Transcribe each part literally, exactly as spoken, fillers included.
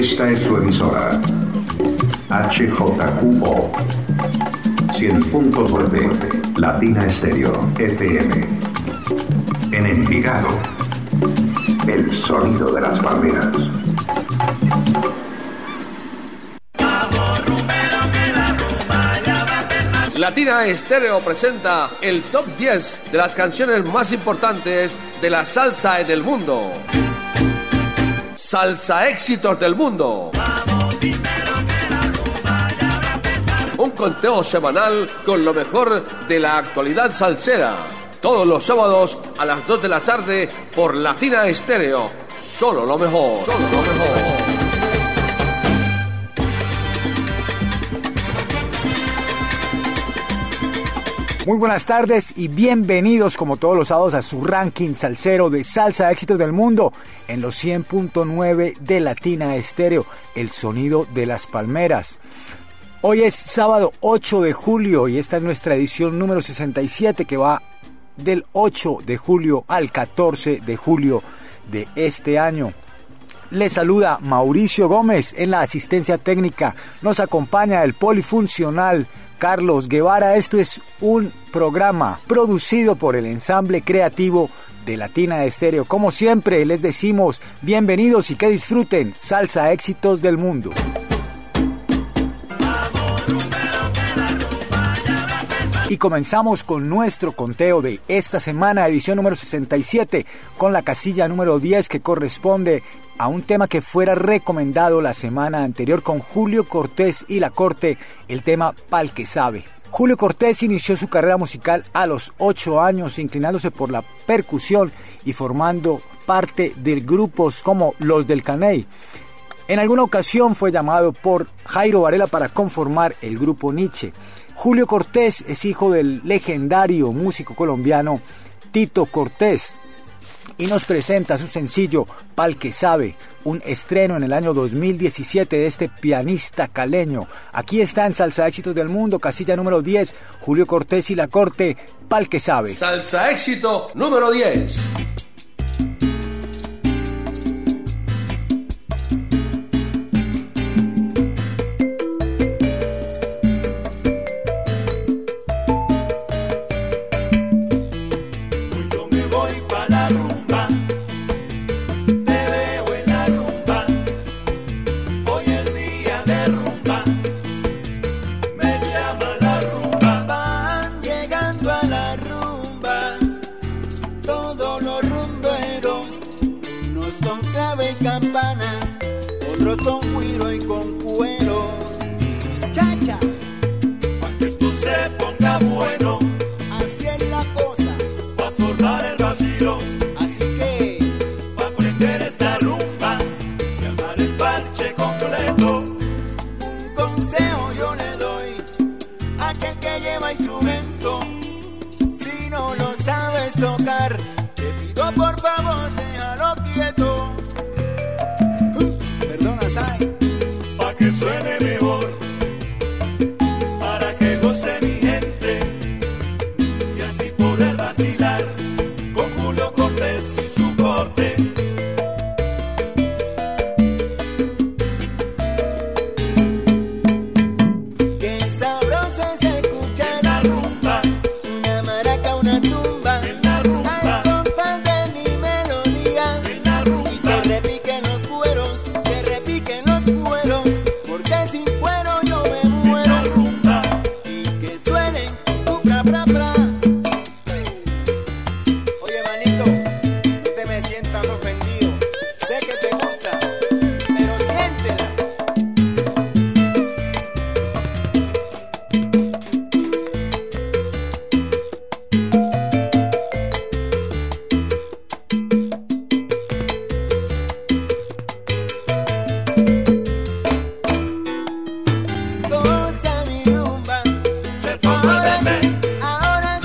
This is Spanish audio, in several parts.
Esta es su emisora, H J Q O, cien punto nueve, Latina Estéreo, F M. En Envigado, el sonido de las palmeras. Latina Estéreo presenta el top diez de las canciones más importantes de la salsa en el mundo. Salsa éxitos del mundo. Un conteo semanal con lo mejor de la actualidad salsera. Todos los sábados a las dos de la tarde por Latina Estéreo. Solo lo mejor. Solo lo mejor. Muy buenas tardes y bienvenidos como todos los sábados a su ranking salsero de salsa éxitos del mundo en los cien punto nueve de Latina Estéreo, el sonido de las palmeras. Hoy es sábado ocho de julio y esta es nuestra edición número sesenta y siete que va del ocho de julio al catorce de julio de este año. Les saluda Mauricio Gómez en la asistencia técnica. Nos acompaña el polifuncional Carlos Guevara. Esto es un programa producido por el ensamble creativo de Latina Estéreo. Como siempre les decimos bienvenidos y que disfruten salsa éxitos del mundo. Y comenzamos con nuestro conteo de esta semana, edición número sesenta y siete, con la casilla número diez que corresponde a un tema que fuera recomendado la semana anterior con Julio Cortés y La Corte, el tema Pal que Sabe. Julio Cortés inició su carrera musical a los ocho años, inclinándose por la percusión y formando parte de grupos como Los del Caney. En alguna ocasión fue llamado por Jairo Varela para conformar el grupo Nietzsche. Julio Cortés es hijo del legendario músico colombiano Tito Cortés y nos presenta su sencillo Pal que Sabe, un estreno en el año dos mil diecisiete de este pianista caleño. Aquí está en Salsa Éxitos del Mundo, casilla número diez, Julio Cortés y La Corte, Pal que Sabe. Salsa Éxito número diez. Otros con guiro y con cuero y sus chachas, pa' que esto se ponga bueno. Así es la cosa, pa' formar el vacío. Así que, pa' prender esta rumba y armar el parche completo. Un consejo yo le doy a aquel que lleva instrumento. Si no lo sabes tocar, te pido por favor déjalo quieto. Pa' que suene mejor, para que goce mi gente y así poder vacilar con Julio Cortés y su corte. Qué sabroso es escuchar la rumba, una maraca, una tumba, en la rumba, al compás de mi melodía, en la rumba, y que repiquen los cueros, que repiquen los cueros, porque sin cuero yo me muero, en la rumba, y que suenen tu pra pra pra. Oye manito, no te me sientas ofendido, sé que te gusta, pero siéntela. Goza mi rumba, se forma de ahora sí, ven, ahora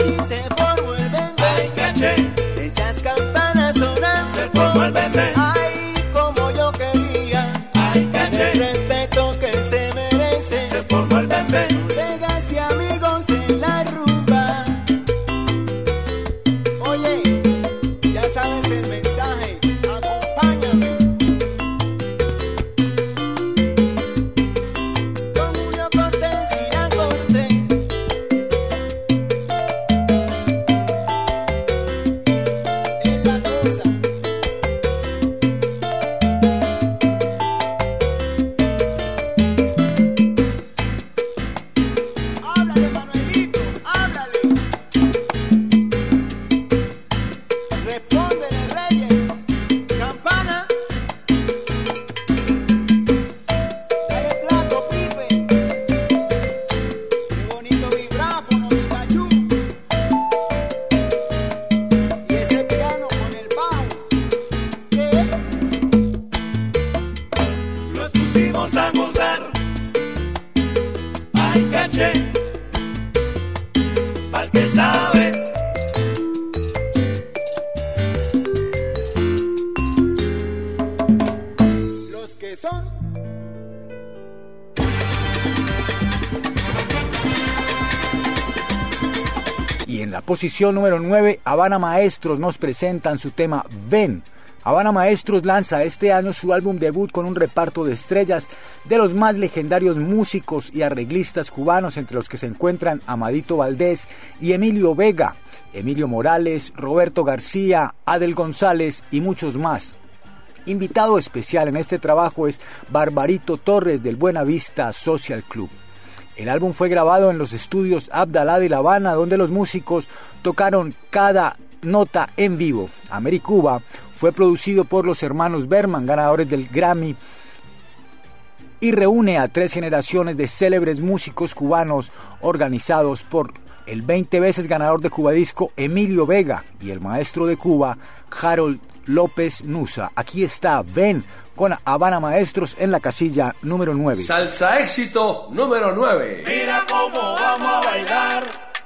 Y en la posición número nueve, Habana Maestros nos presentan su tema Ven. Habana Maestros lanza este año su álbum debut con un reparto de estrellas de los más legendarios músicos y arreglistas cubanos, entre los que se encuentran Amadito Valdés y Emilio Vega, Emilio Morales, Roberto García, Adel González y muchos más. Invitado especial en este trabajo es Barbarito Torres del Buena Vista Social Club. El álbum fue grabado en los estudios Abdalá de La Habana, donde los músicos tocaron cada nota en vivo. Americuba fue producido por los hermanos Berman, ganadores del Grammy, y reúne a tres generaciones de célebres músicos cubanos organizados por el veinte veces ganador de Cubadisco Emilio Vega y el maestro de Cuba Harold López Nusa. Aquí está Ven con Habana Maestros en la casilla número nueve. Salsa éxito número nueve. Mira cómo vamos a bailar,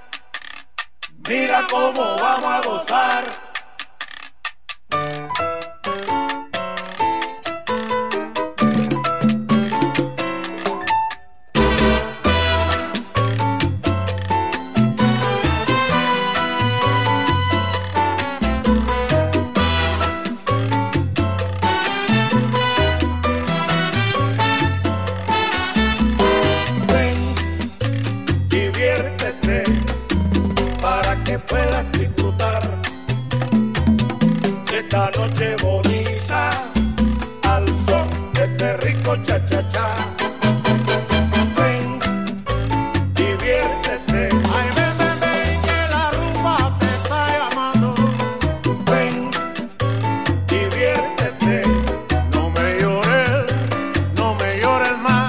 mira cómo vamos a gozar. Puedas disfrutar de esta noche bonita al son de este rico cha-cha-cha. Ven, diviértete. Ay, ven, ven, ven, que la rumba te está llamando. Ven, diviértete. No me llores, no me llores más.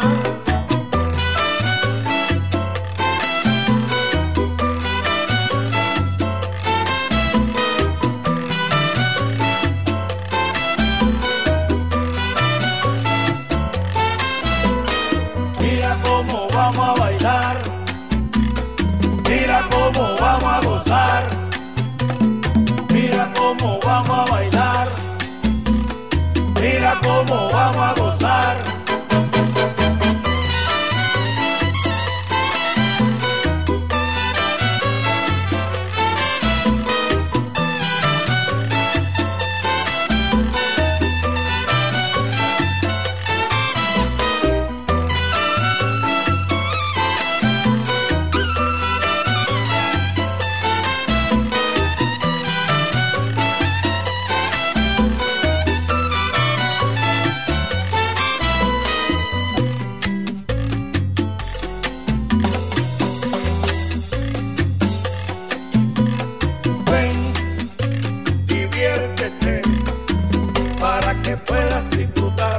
Vamos a bailar, mira cómo vamos a gozar, mira cómo vamos a bailar, mira cómo vamos a gozar. Puedas disfrutar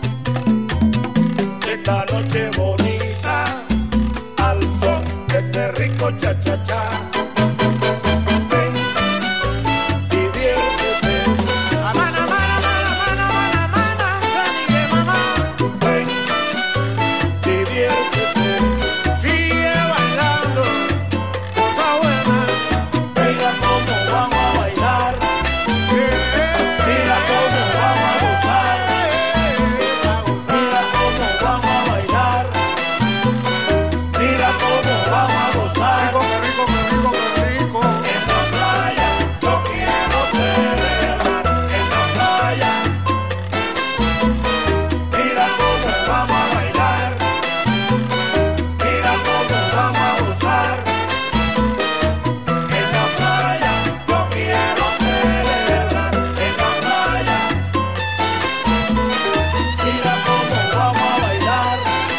de esta noche bonita al son de este rico cha-cha-cha. Ven, diviértete. Habana, Habana, Habana, Habana, Habana, Habana, mamá. Ven, diviértete. Sigue bailando, cosa buena. Mira cómo vamos a bailar. Mira cómo vamos a gozar, mira cómo vamos a bailar, mira cómo vamos a gozar. Rico, qué rico, qué rico, qué rico. En la playa yo quiero celebrar, en la playa. Mira cómo vamos a bailar, mira cómo vamos a gozar. En la playa yo quiero celebrar, en la playa. Mira cómo vamos a bailar,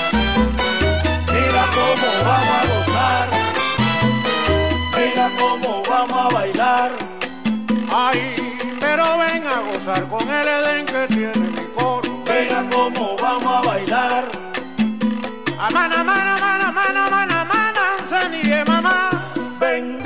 mira cómo vamos a gozar, mira cómo vamos a bailar. Ay, pero ven a gozar con el Edén que tiene mi coro. Mira cómo vamos a bailar. Amana, amana, amana, amana, amana, amana, Saniye mamá. Ven.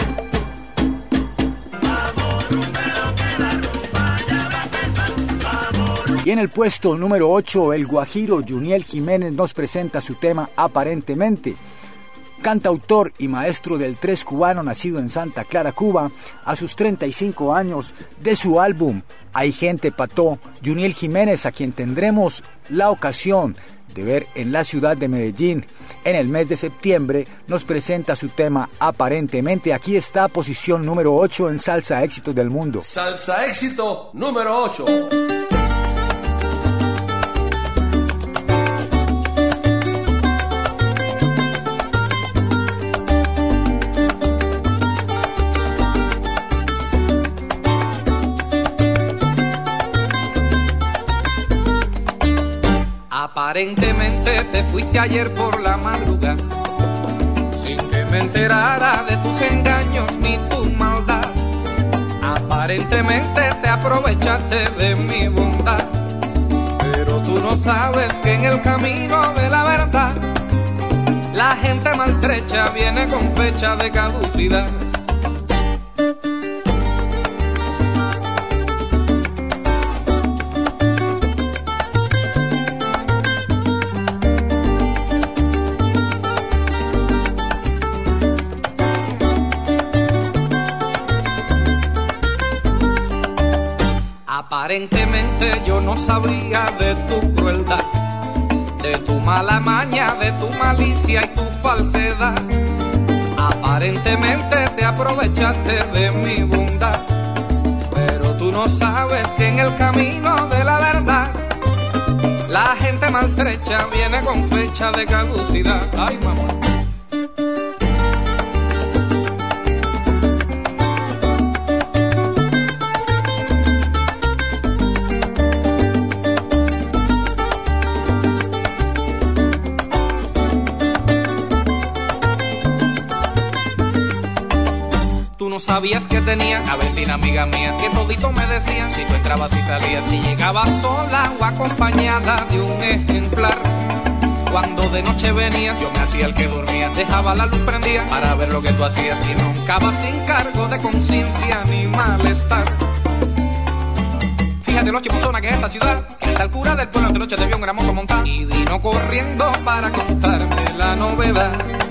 Y en el puesto número ocho, el guajiro Juniel Jiménez nos presenta su tema Aparentemente. cantautor y maestro del tres cubano nacido en Santa Clara, Cuba, a sus treinta y cinco años, de su álbum Hay Gente Pató, Juniel Jiménez, a quien tendremos la ocasión de ver en la ciudad de Medellín en el mes de septiembre, nos presenta su tema Aparentemente. Aquí está, posición número ocho en Salsa Éxitos del Mundo. Salsa Éxito número ocho. Aparentemente te fuiste ayer por la madrugada, sin que me enterara de tus engaños ni tu maldad. Aparentemente te aprovechaste de mi bondad, pero tú no sabes que en el camino de la verdad la gente maltrecha viene con fecha de caducidad. Aparentemente yo no sabía de tu crueldad, de tu mala maña, de tu malicia y tu falsedad. Aparentemente te aprovechaste de mi bondad, pero tú no sabes que en el camino de la verdad la gente maltrecha viene con fecha de caducidad. Ay, mamá. No sabías que tenía una vecina amiga mía que todito me decía si tú entrabas y salías, si llegabas sola o acompañada de un ejemplar. Cuando de noche venías yo me hacía el que dormía, dejaba la luz prendida para ver lo que tú hacías y roncaba sin cargo de conciencia ni malestar. Fíjate lo chipuzona que es esta ciudad, que hasta el cura del pueblo de noche te vio en gran moto montar y vino corriendo para contarme la novedad.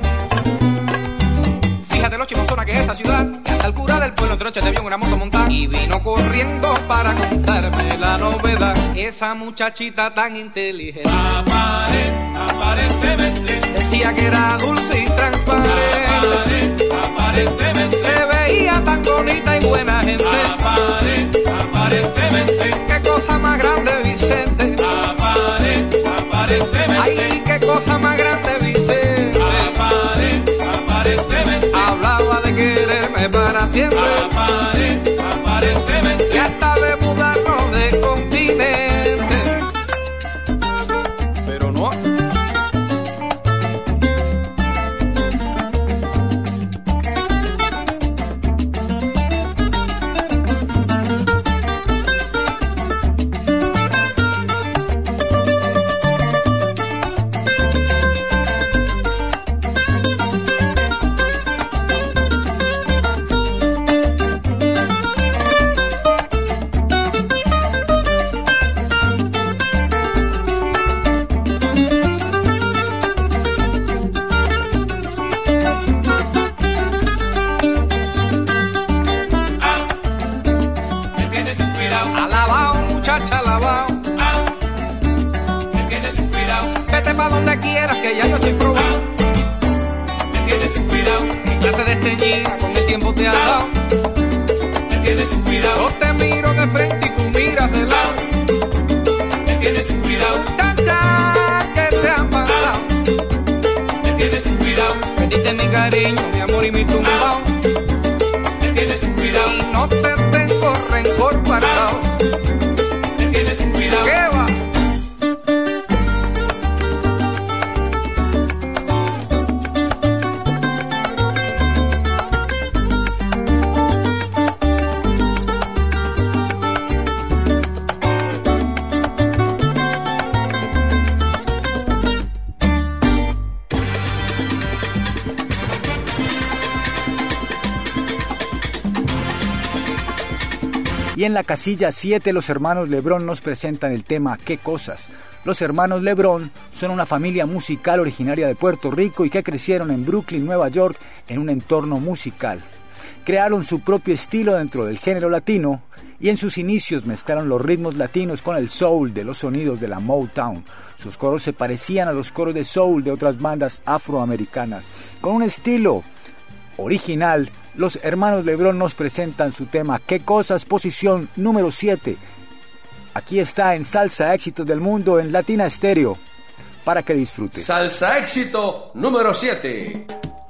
Fíjate lo chimozona que es esta ciudad, que hasta el cura del pueblo entre noche te vio en una moto montada y vino corriendo para contarme la novedad. Esa muchachita tan inteligente, Apare, aparentemente, decía que era dulce y transparente. Apare, aparentemente, se veía tan bonita y buena gente. Apare, aparentemente, qué cosa más grande, Vicente. Apare, aparentemente, ay, qué cosa más grande, Vicente. Apare, aparentemente, hablaba de quererme para siempre. Apare, aparentemente, y hasta de mudarnos de continente. Pero no. Alabao, muchacha, alabao. ah, me tienes inspirado, Vete pa' donde quieras que ya yo estoy probado. me tienes inspirado, Mi clase de estrellita con el tiempo te ha dado. me tienes inspirado, Yo te miro de frente y tú miras de lado. me tienes inspirado, Tanta que te han pasado. me tienes inspirado, Perdiste mi cariño, mi amor y mi tumbao. me tienes inspirado, Y no te tengo rencor guardado. me tienes inspirado. ¿Qué va? Y en la casilla siete los hermanos Lebrón nos presentan el tema ¿Qué cosas? Los hermanos Lebrón son una familia musical originaria de Puerto Rico y que crecieron en Brooklyn, Nueva York, en un entorno musical. Crearon su propio estilo dentro del género latino y en sus inicios mezclaron los ritmos latinos con el soul de los sonidos de la Motown. Sus coros se parecían a los coros de soul de otras bandas afroamericanas. Con un estilo original, los hermanos Lebrón nos presentan su tema ¿Qué cosas? Posición número siete. Aquí está en Salsa Éxitos del Mundo en Latina Estéreo, para que disfrutes. Salsa Éxito número siete.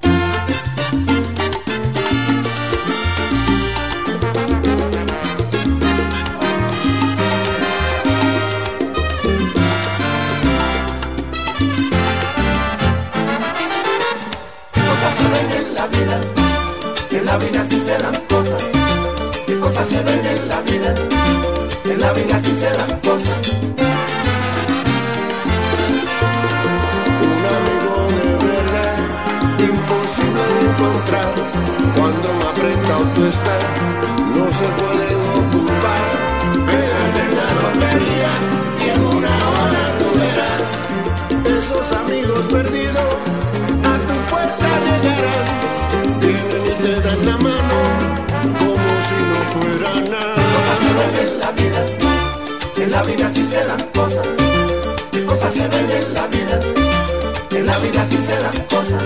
En la vida sí se dan cosas, qué cosas se ven en la vida, en la vida sí se dan cosas. Un amigo de verdad, imposible de encontrar, cuando un apretado tú estás, no se pueden ocupar. Pégate en la lotería y en una hora tú verás, esos amigos perdidos a tu puerta llegarán. Te dan la mano como si no fuera nada. Cosas se ven en la vida, en la vida sí se dan cosas. Cosas se ven en la vida, en la vida sí se dan cosas.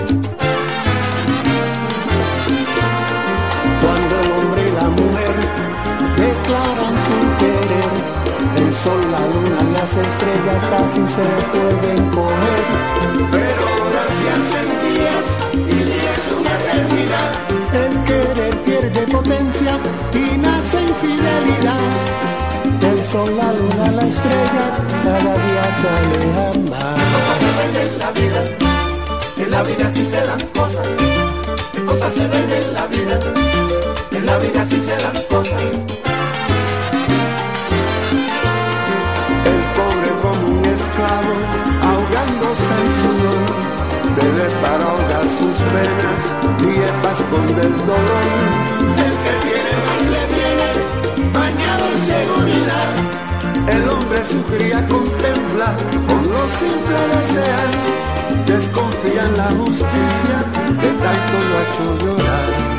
Cuando el hombre y la mujer declaran su querer, el sol, la luna, las estrellas casi se pueden coger. Pero horas se hacen días y días una eternidad. El querer pierde potencia y nace infidelidad. El sol, la luna, las estrellas cada día se alejan más. Cosas se ven en la vida, en la vida sí se dan cosas. Cosas se ven en la vida, en la vida sí se dan cosas. El pobre como un esclavo ahogándose en sudor, bebe para ahogar sus penas y para esconder el dolor. El que viene más le viene, bañado en seguridad. El hombre su cría contempla con lo simple desear, desconfía en la justicia que tanto lo ha hecho llorar.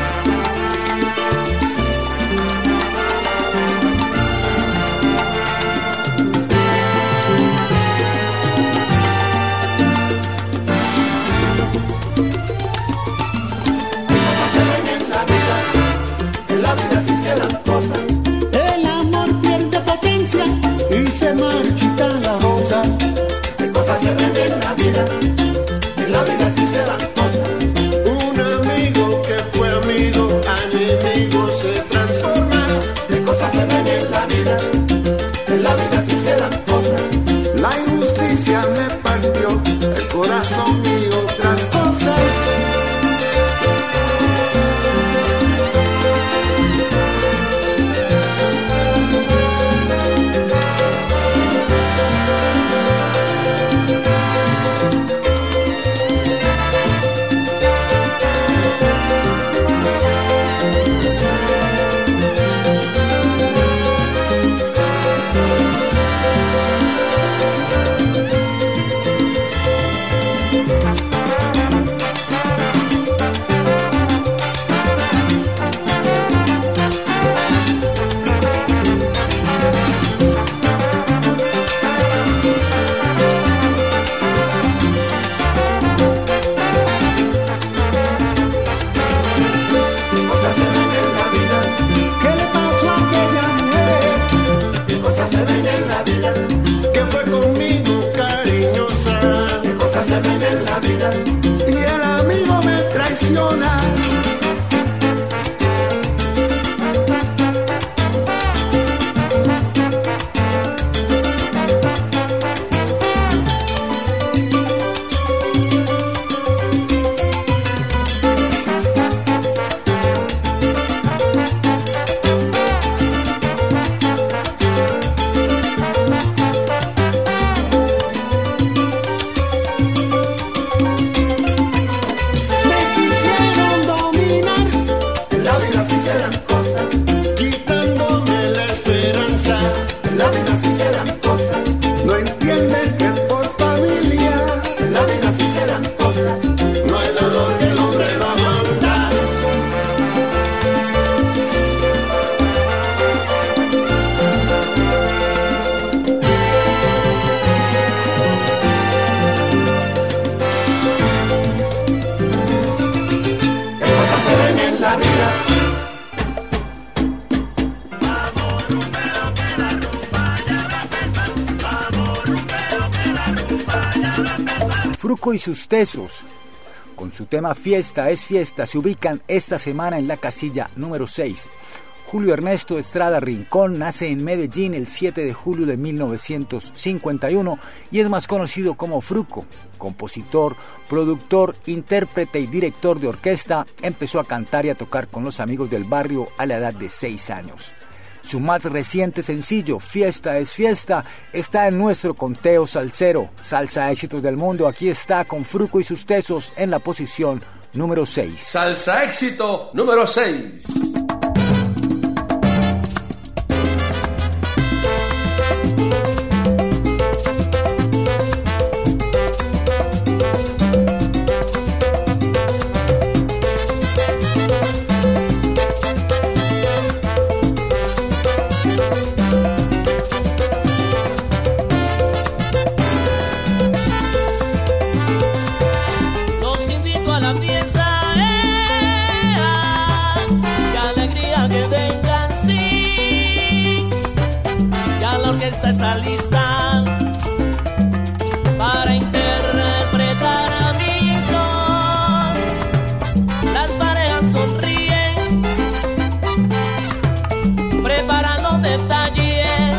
El amor pierde potencia y se marchita la rosa. ¿Qué cosas se ven en la vida? En la vida sí se dan cosas. Un amigo que fue amigo, a enemigo se transforma. ¿Qué cosas se ven en la vida? En la vida sí se dan cosas. La injusticia me partió el corazón y otras cosas. Fruco y sus Tesos, con su tema Fiesta es Fiesta, se ubican esta semana en la casilla número seis. Julio Ernesto Estrada Rincón nace en Medellín el siete de julio de mil novecientos cincuenta y uno y es más conocido como Fruco. Compositor, productor, intérprete y director de orquesta, empezó a cantar y a tocar con los amigos del barrio a la edad de seis años. Su más reciente sencillo, Fiesta es Fiesta, está en nuestro conteo salsero. Salsa Éxitos del Mundo, aquí está con Fruco y sus Tesos en la posición número seis. Salsa Éxito número seis. Está lista para interpretar mi son. Las parejas sonríen, preparan los detalles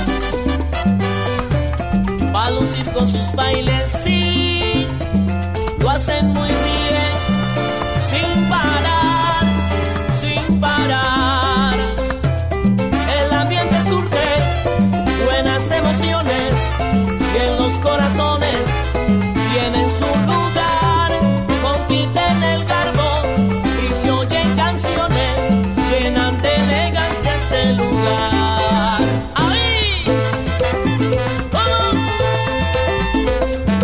para lucir con sus bailes. Sí, lo hacen muy bien, sin parar, sin parar. El ambiente surge buenas emociones y en los corazones tienen su lugar, compiten el garbo y se oyen canciones, llenan de elegancia este lugar. ¡Ay! ¡Oh!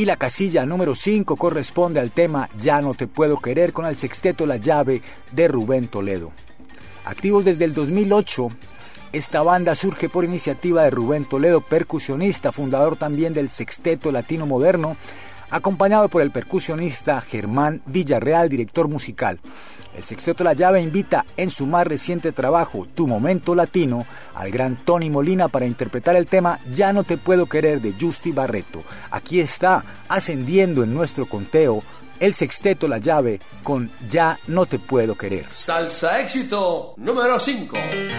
Y la casilla número cinco corresponde al tema Ya no te puedo querer con el sexteto La Llave de Rubén Toledo. Activos desde el dos mil ocho, esta banda surge por iniciativa de Rubén Toledo, percusionista, fundador también del Sexteto Latino Moderno, acompañado por el percusionista Germán Villarreal, director musical. El Sexteto La Llave invita en su más reciente trabajo, Tu Momento Latino, al gran Tony Molina para interpretar el tema Ya no te puedo querer de Justy Barreto. Aquí está, ascendiendo en nuestro conteo, el Sexteto La Llave con Ya no te puedo querer. Salsa éxito número cinco.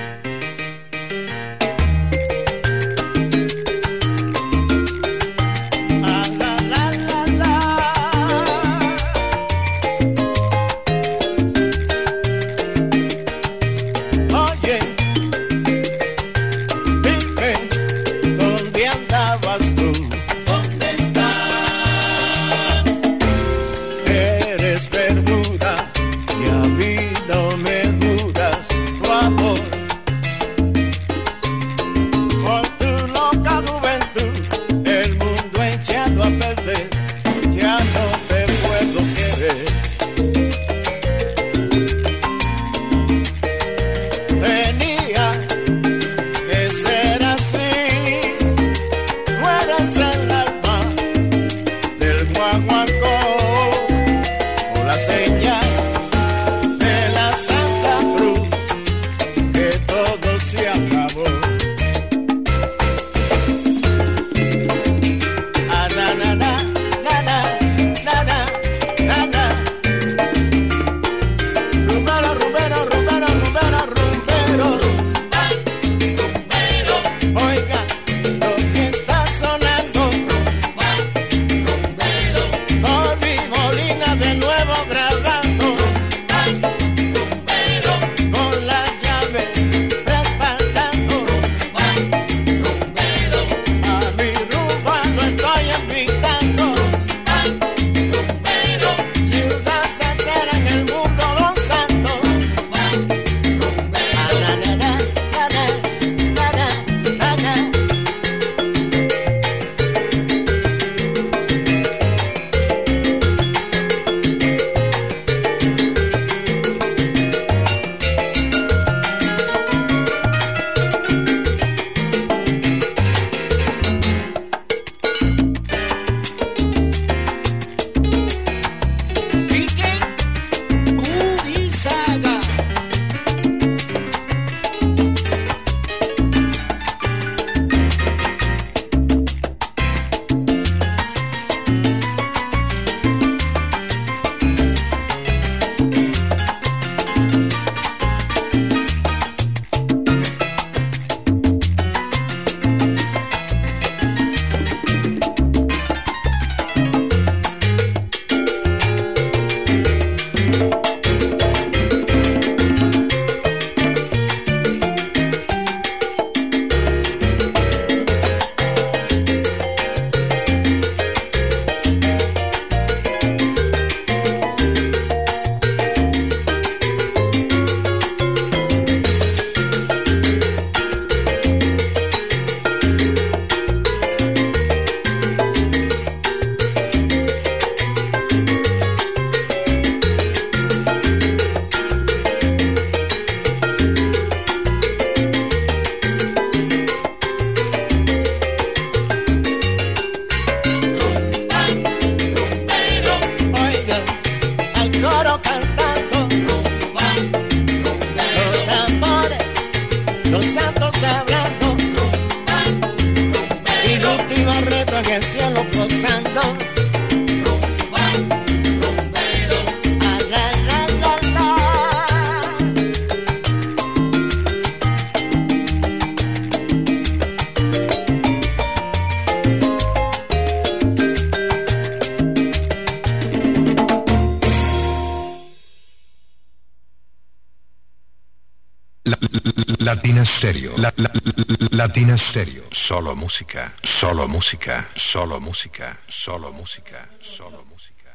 Latina Stereo. La, la, Latina Stereo. Solo música, solo música, solo música, solo música, solo música.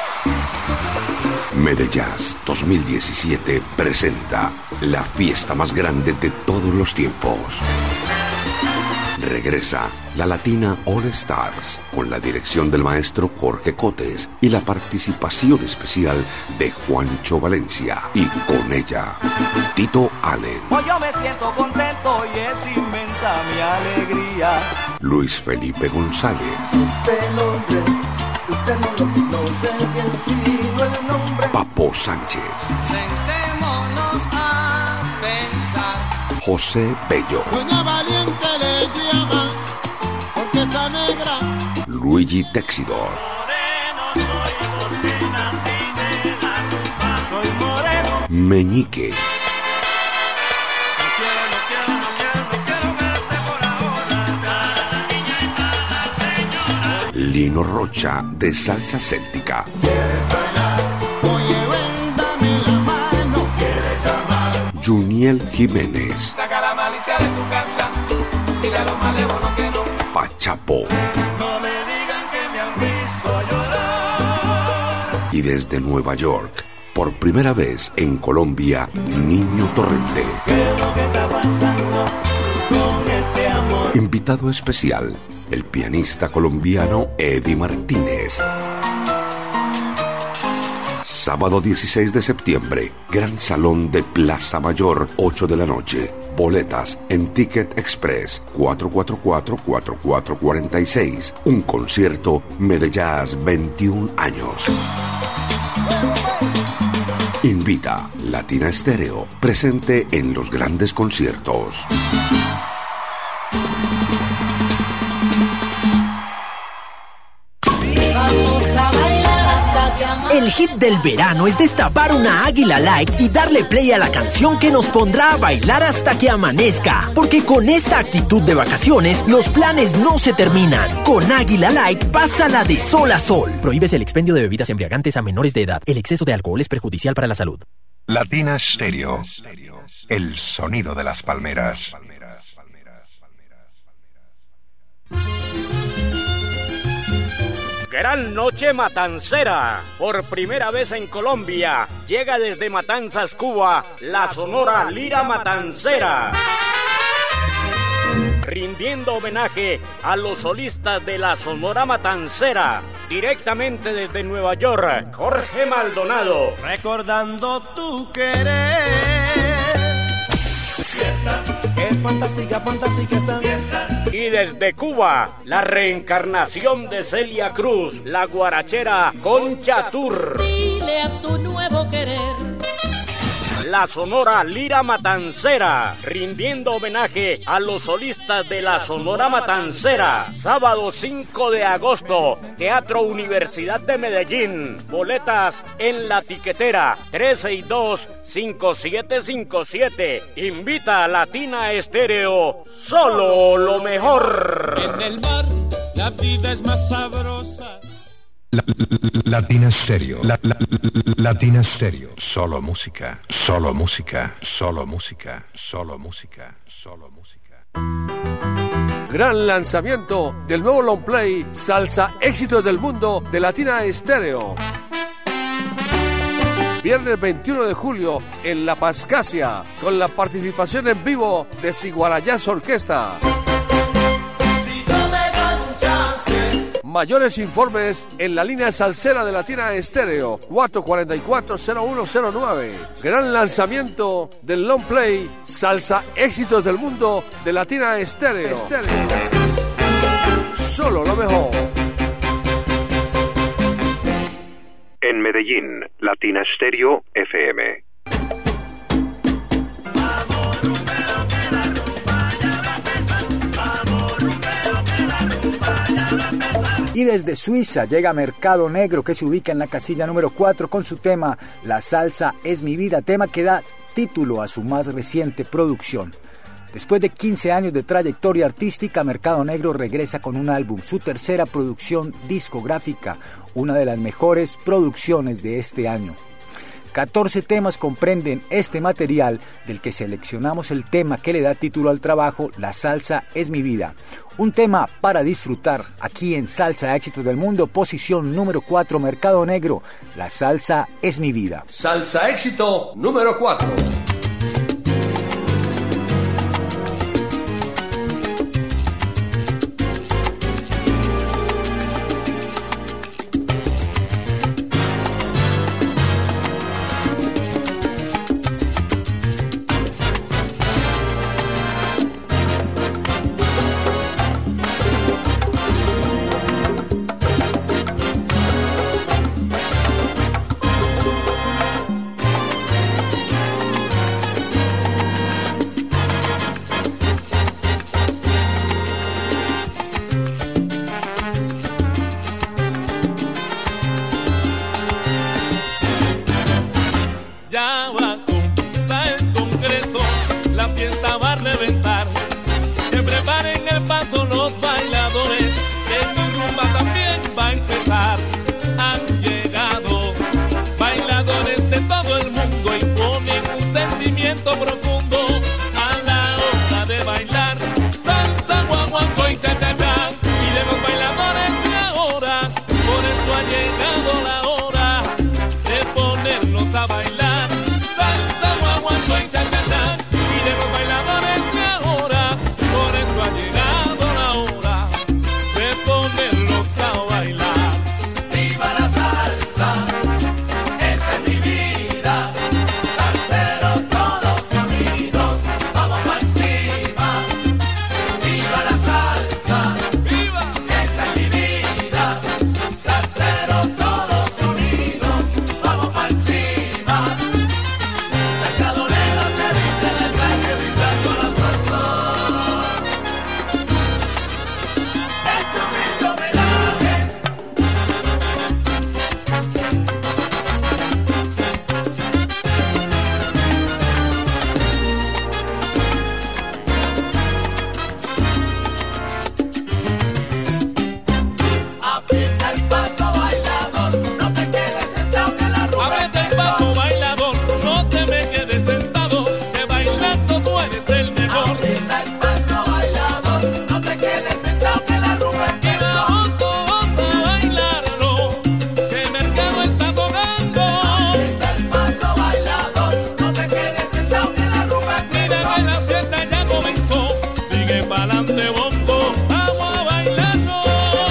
Medellín dos mil diecisiete presenta la fiesta más grande de todos los tiempos. Regresa la Latina All Stars con la dirección del maestro Jorge Cotes y la participación especial de Juancho Valencia y con ella Tito Allen. Hoy yo me siento contento y es inmensa mi alegría. Luis Felipe González. Usted lo ve, usted no lo conoce bien, sino el nombre. Papo Sánchez. Sentémonos a pensar. José Bello. Doña Valiente le llama, porque esa negra. Luigi Texidor. Moreno soy porque nací de la rumba. Soy moreno. Meñique. Lino Rocha de Salsa Céltica. Juniel Jiménez. Saca la malicia de tu casa, dile a los malévolos que no. Pachapo. No me digan que me han visto llorar. Y desde Nueva York, por primera vez en Colombia, Niño Torrente. ¿Qué es lo que está pasando con este amor? Invitado especial, el pianista colombiano Eddie Martínez. Sábado dieciséis de septiembre, Gran Salón de Plaza Mayor, ocho de la noche. Boletas en Ticket Express cuatro cuatro cuatro, cuatro cuatro cuatro seis. Un concierto Medellín veintiún años. Invita Latina Estéreo, presente en los grandes conciertos. El hit del verano es destapar una Águila Light y darle play a la canción que nos pondrá a bailar hasta que amanezca. Porque con esta actitud de vacaciones, los planes no se terminan. Con Águila Light, pásala de sol a sol. Prohíbes el expendio de bebidas embriagantes a menores de edad. El exceso de alcohol es perjudicial para la salud. Latina Stereo, el sonido de las palmeras. Gran Noche Matancera. Por primera vez en Colombia, llega desde Matanzas, Cuba, la Sonora Lira Matancera. Rindiendo homenaje a los solistas de la Sonora Matancera. Directamente desde Nueva York, Jorge Maldonado. Recordando tu querer. Fiesta. Qué fantástica, fantástica esta fiesta. Y desde Cuba, la reencarnación de Celia Cruz, la guarachera Concha Tour. Dile a tu nuevo querer. La Sonora Lira Matancera, rindiendo homenaje a los solistas de la Sonora Matancera. Sábado cinco de agosto, Teatro Universidad de Medellín. Boletas en La Tiquetera, tres seis dos, cinco siete cinco siete. Invita a Latina Estéreo, solo lo mejor. En el mar, la vida es más sabrosa. La, la, Latina Stereo, la, la, Latina Stereo, solo música, solo música, solo música, solo música, solo música. Gran lanzamiento del nuevo long play Salsa Éxitos del Mundo de Latina Estéreo. Viernes veintiuno de julio en La Pascasia, con la participación en vivo de Siguarayás Orquesta. Mayores informes en la línea salsera de Latina Estéreo, cuatro cuatro cuatro, cero uno cero nueve. Gran lanzamiento del long play Salsa Éxitos del Mundo de Latina Estéreo. Estéreo. Solo lo mejor. En Medellín, Latina Stereo F M. Y desde Suiza llega Mercado Negro, que se ubica en la casilla número cuatro con su tema La salsa es mi vida, tema que da título a su más reciente producción. Después de quince años de trayectoria artística, Mercado Negro regresa con un álbum, su tercera producción discográfica, una de las mejores producciones de este año. catorce temas comprenden este material, del que seleccionamos el tema que le da título al trabajo, La salsa es mi vida. Un tema para disfrutar aquí en Salsa Éxitos del Mundo, posición número cuatro, Mercado Negro, La salsa es mi vida. Salsa Éxito número cuatro. pa'lante bombo, vamos a bailarnos.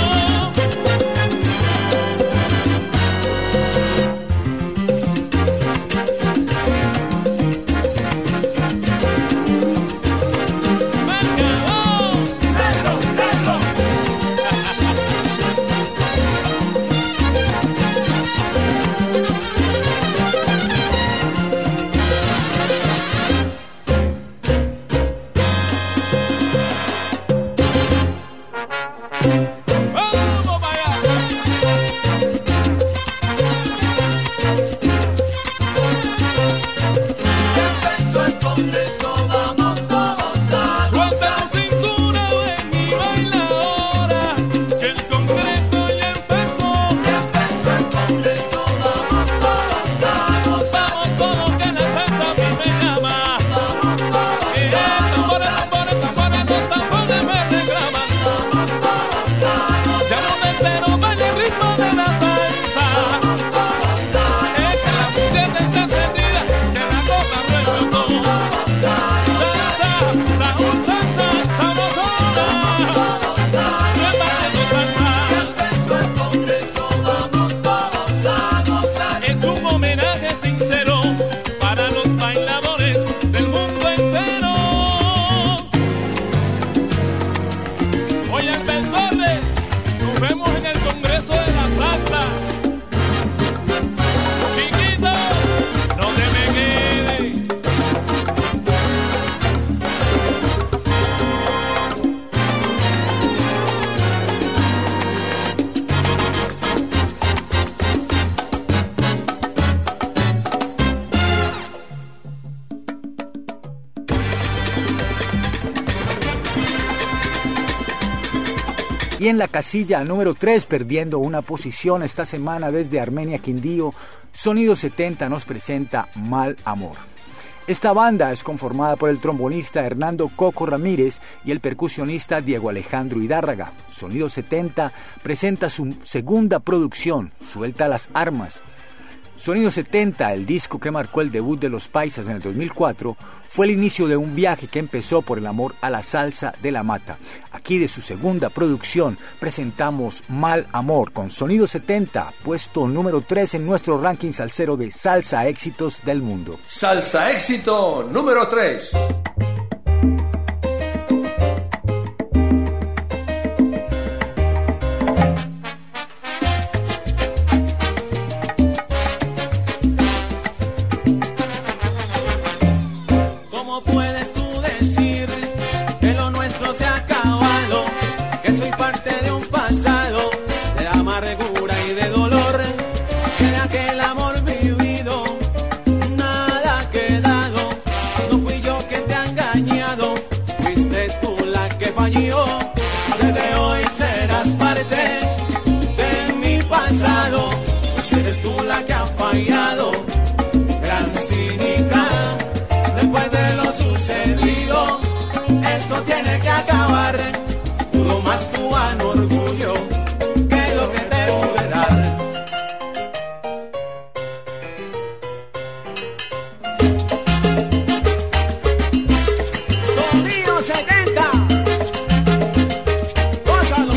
Y en la casilla número tres, perdiendo una posición esta semana desde Armenia, Quindío, Sonido setenta nos presenta Mal Amor. Esta banda es conformada por el trombonista Hernando Coco Ramírez y el percusionista Diego Alejandro Hidárraga. Sonido setenta presenta su segunda producción, Suelta las Armas. Sonido setenta, el disco que marcó el debut de Los Paisas en el dos mil cuatro, fue el inicio de un viaje que empezó por el amor a la salsa de la mata. Aquí de su segunda producción presentamos Mal Amor con Sonido setenta, puesto número tres en nuestro ranking salsero de Salsa Éxitos del Mundo. Salsa Éxito número tres. Gran cínica, después de lo sucedido, esto tiene que acabar. Pudo más tu orgullo que lo que te pude dar. Sonido setenta, gózalo.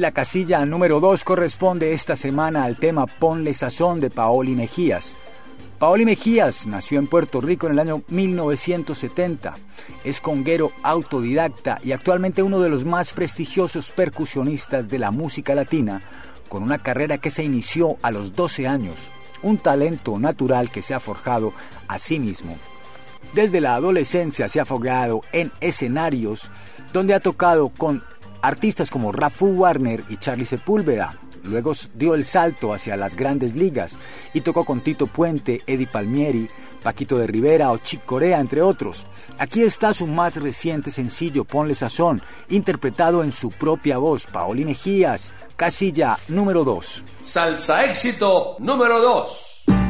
la casilla número dos corresponde esta semana al tema Ponle Sazón de Paoli Mejías. Paoli Mejías nació en Puerto Rico en el año mil novecientos setenta. Es conguero autodidacta y actualmente uno de los más prestigiosos percusionistas de la música latina, con una carrera que se inició a los doce años, un talento natural que se ha forjado a sí mismo. Desde la adolescencia se ha fogado en escenarios donde ha tocado con artistas como Rafu Warner y Charlie Sepúlveda. Luego dio el salto hacia las grandes ligas y tocó con Tito Puente, Eddie Palmieri, Paquito de Rivera o Chick Corea, entre otros. Aquí está su más reciente sencillo, Ponle Sazón, interpretado en su propia voz, Paoli Mejías, casilla número dos. Salsa éxito número dos.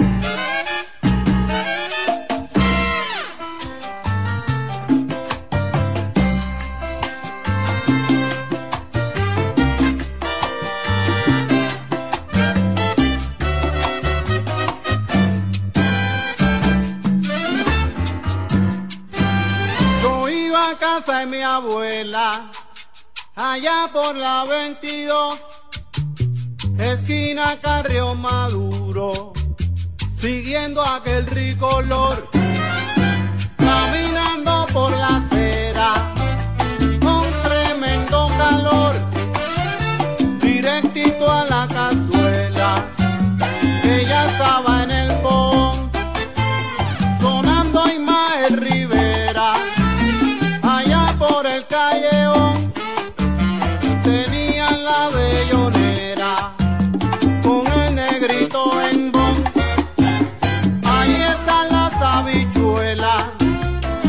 Casa de mi abuela, allá por la veintidós, esquina Carrión Maduro, siguiendo aquel rico olor, caminando por la acera, con tremendo calor, directito a la cazuela, que ya estaba en el fogón, sonando Ismael Rivera. Por el callejón tenían la bellonera con el negrito en bon. Ahí están las habichuelas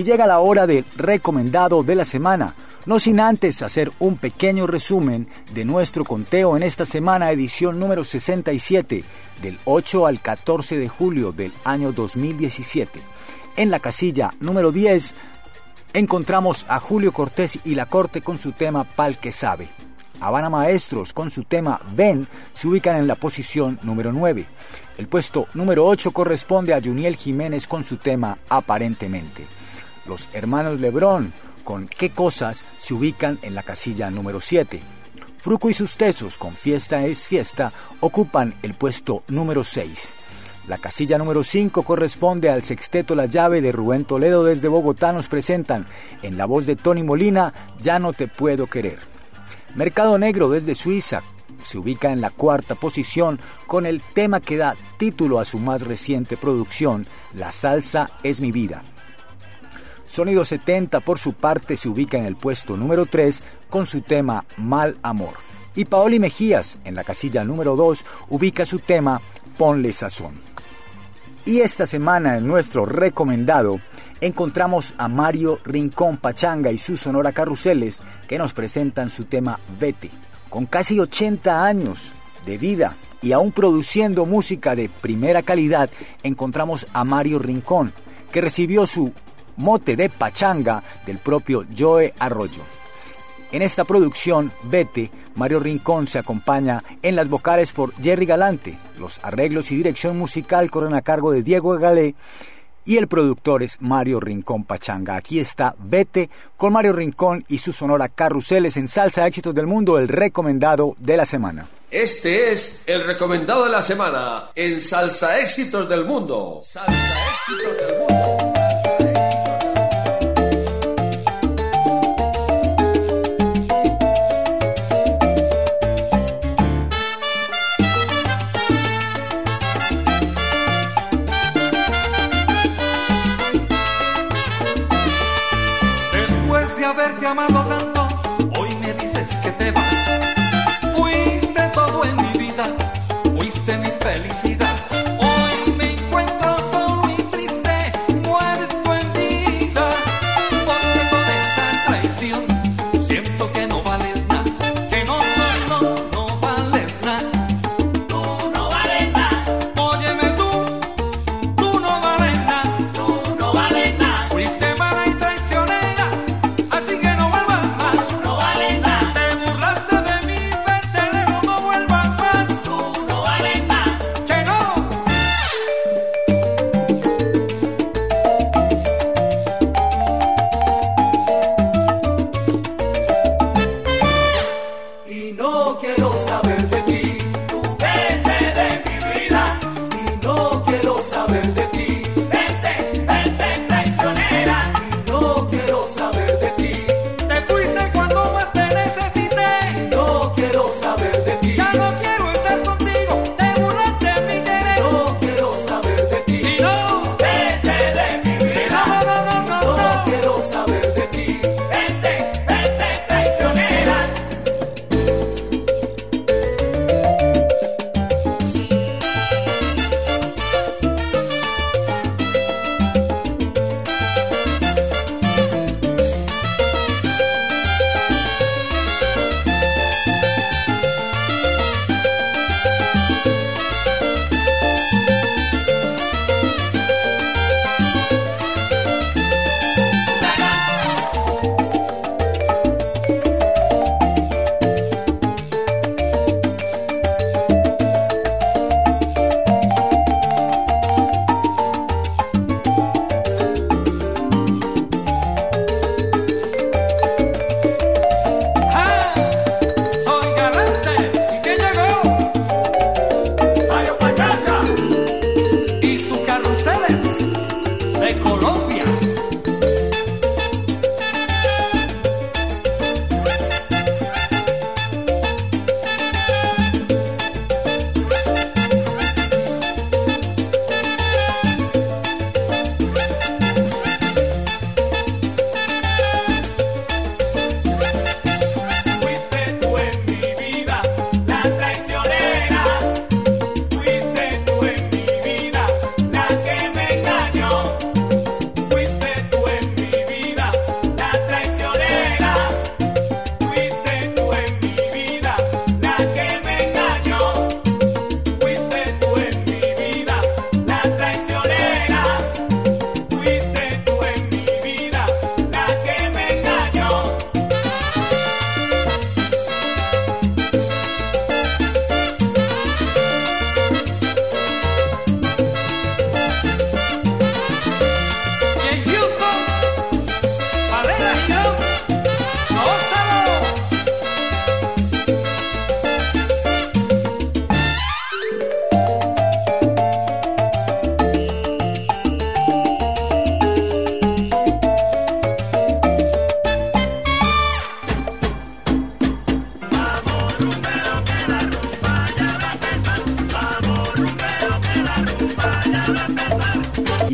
llega la hora del recomendado de la semana, no sin antes hacer un pequeño resumen de nuestro conteo en esta semana, edición número sesenta y siete, del ocho al catorce de julio del año dos mil diecisiete. En la casilla número diez encontramos a Julio Cortés y La Corte con su tema Pal que sabe. Habana Maestros con su tema Ven se ubican en la posición número nueve. El puesto número ocho corresponde a Juniel Jiménez con su tema Aparentemente. Los hermanos Lebrón con Qué Cosas se ubican en la casilla número siete. Fruco y sus Tesos con Fiesta es Fiesta ocupan el puesto número seis. La casilla número cinco corresponde al sexteto La Llave de Rubén Toledo desde Bogotá. Nos presentan en la voz de Tony Molina Ya no te puedo querer. Mercado Negro desde Suiza se ubica en la cuarta posición con el tema que da título a su más reciente producción, La Salsa es mi vida. Sonido setenta por su parte se ubica en el puesto número tres con su tema Mal Amor. Y Paoli Mejías en la casilla número dos ubica su tema Ponle Sazón. Y esta semana en nuestro recomendado encontramos a Mario Rincón Pachanga y su Sonora Carruseles que nos presentan su tema Vete. Con casi ochenta años de vida y aún produciendo música de primera calidad, encontramos a Mario Rincón, que recibió su mote de pachanga del propio Joe Arroyo. En esta producción, Vete, Mario Rincón se acompaña en las vocales por Jerry Galante. Los arreglos y dirección musical corren a cargo de Diego Galé y el productor es Mario Rincón Pachanga. Aquí está Vete con Mario Rincón y su Sonora Carruseles en Salsa Éxitos del Mundo, el recomendado de la semana. Este es el recomendado de la semana en Salsa Éxitos del Mundo. Salsa Éxitos del Mundo. Haberte amado tanto, hoy me dices que te vas. Fuiste todo en mi vida, fuiste mi felicidad. Hoy me encuentro solo y triste, muerto en vida. Porque con esta traición siento que no vales nada, que no, no, no, no vales nada. Tú no vales nada. Óyeme tú, tú no vales nada. Tú no vales nada. Fuiste mala y traicionera. Así que no vuelvas más. No vale nada. Te burlaste de mí.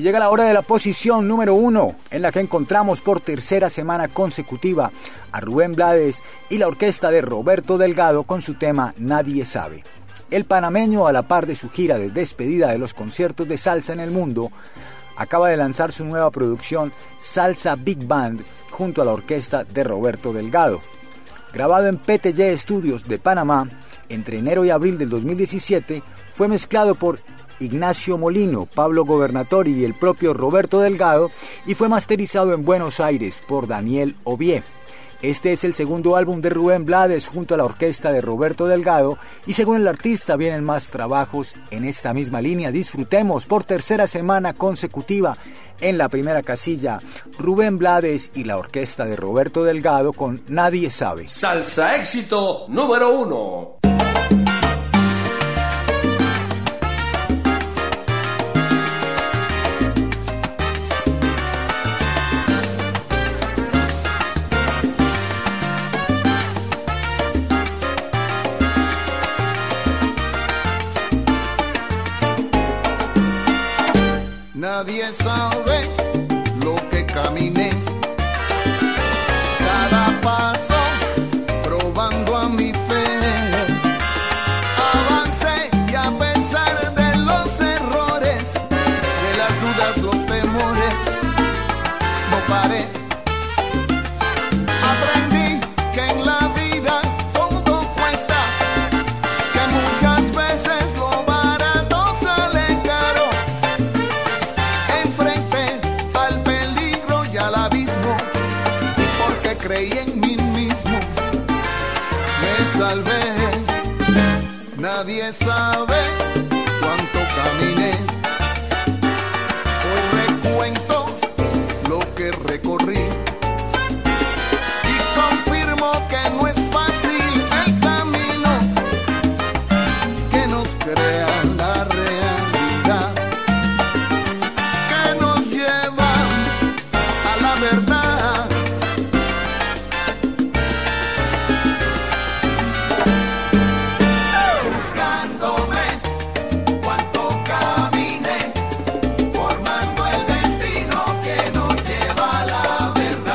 llega la hora de la posición número uno, en la que encontramos por tercera semana consecutiva a Rubén Blades y la orquesta de Roberto Delgado con su tema Nadie Sabe. El panameño, a la par de su gira de despedida de los conciertos de salsa en el mundo, acaba de lanzar su nueva producción Salsa Big Band junto a la orquesta de Roberto Delgado. Grabado en P T G Studios de Panamá entre enero y abril del dos mil diecisiete, fue mezclado por Ignacio Molino, Pablo Gobernatori y el propio Roberto Delgado y fue masterizado en Buenos Aires por Daniel Obié. Este es el segundo álbum de Rubén Blades junto a la orquesta de Roberto Delgado y según el artista vienen más trabajos en esta misma línea. Disfrutemos por tercera semana consecutiva en la primera casilla Rubén Blades y la orquesta de Roberto Delgado con Nadie Sabe. Salsa éxito número uno. Nadie sabe lo que caminé, cada paso probando a mi fe. Avancé y a pesar de los errores, de las dudas, los temores, no paré. Aprendí que en la vida todo cuesta, que muchas veces lo barato sale caro. Creí en mí mismo, me salvé. Nadie sabe cuánto caminé. Hoy recuento lo que recorrí y confirmo que no es fácil el camino que nos crea la realidad, que nos lleva a la verdad. Formando el destino que nos lleva a la verdad.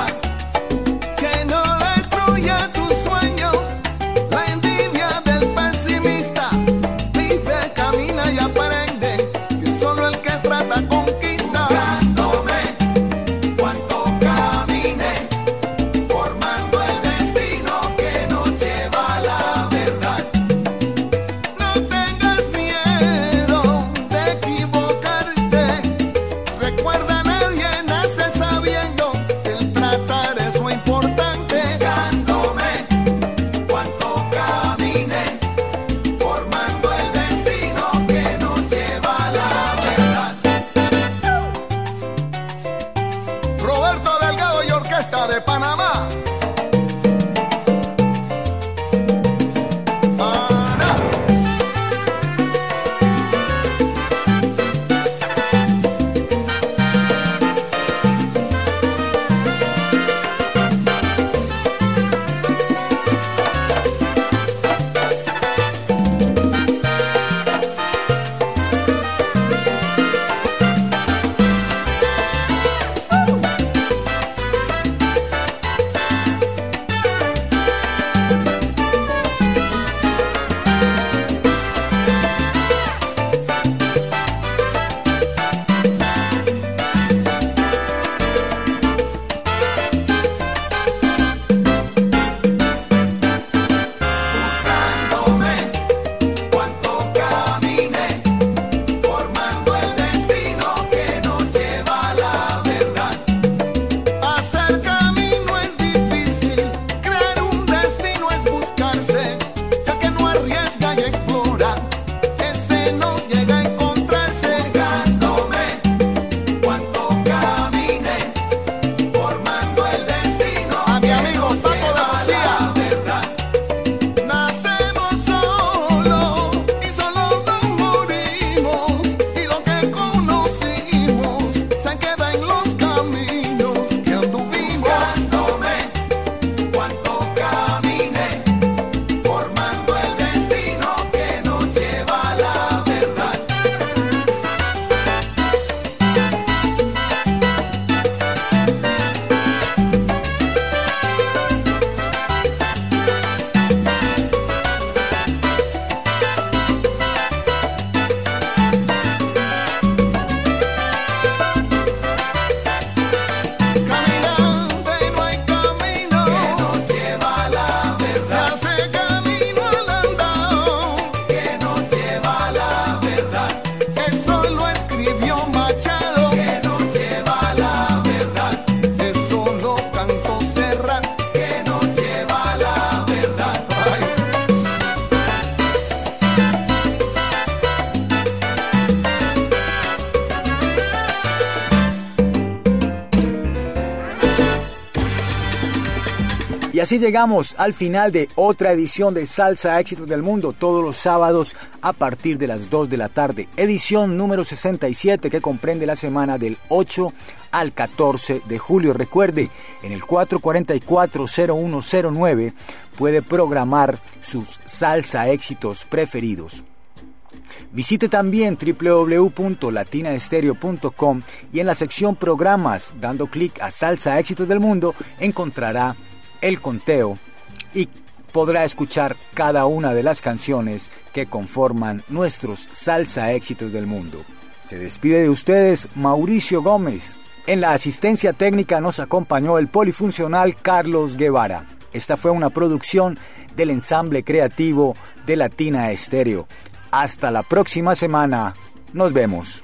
así llegamos al final de otra edición de Salsa Éxitos del Mundo, todos los sábados a partir de las dos de la tarde. Edición número sesenta y siete que comprende la semana del ocho al catorce de julio. Recuerde, en el cuatro cuatro cuatro, cero uno cero nueve puede programar sus salsa éxitos preferidos. Visite también doble u doble u doble u punto latina estéreo punto com y en la sección programas, dando clic a Salsa Éxitos del Mundo, encontrará el conteo y podrá escuchar cada una de las canciones que conforman nuestros Salsa Éxitos del Mundo. Se despide de ustedes Mauricio Gómez. En la asistencia técnica nos acompañó el polifuncional Carlos Guevara. Esta fue una producción del ensamble creativo de Latina Estéreo. Hasta la próxima semana. Nos vemos.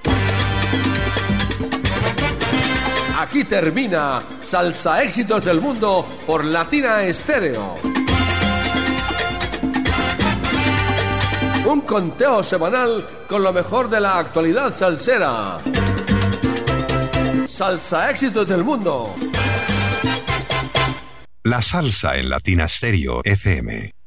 Aquí termina Salsa Éxitos del Mundo por Latina Estéreo. Un conteo semanal con lo mejor de la actualidad salsera. Salsa Éxitos del Mundo. La salsa en Latina Stereo F M.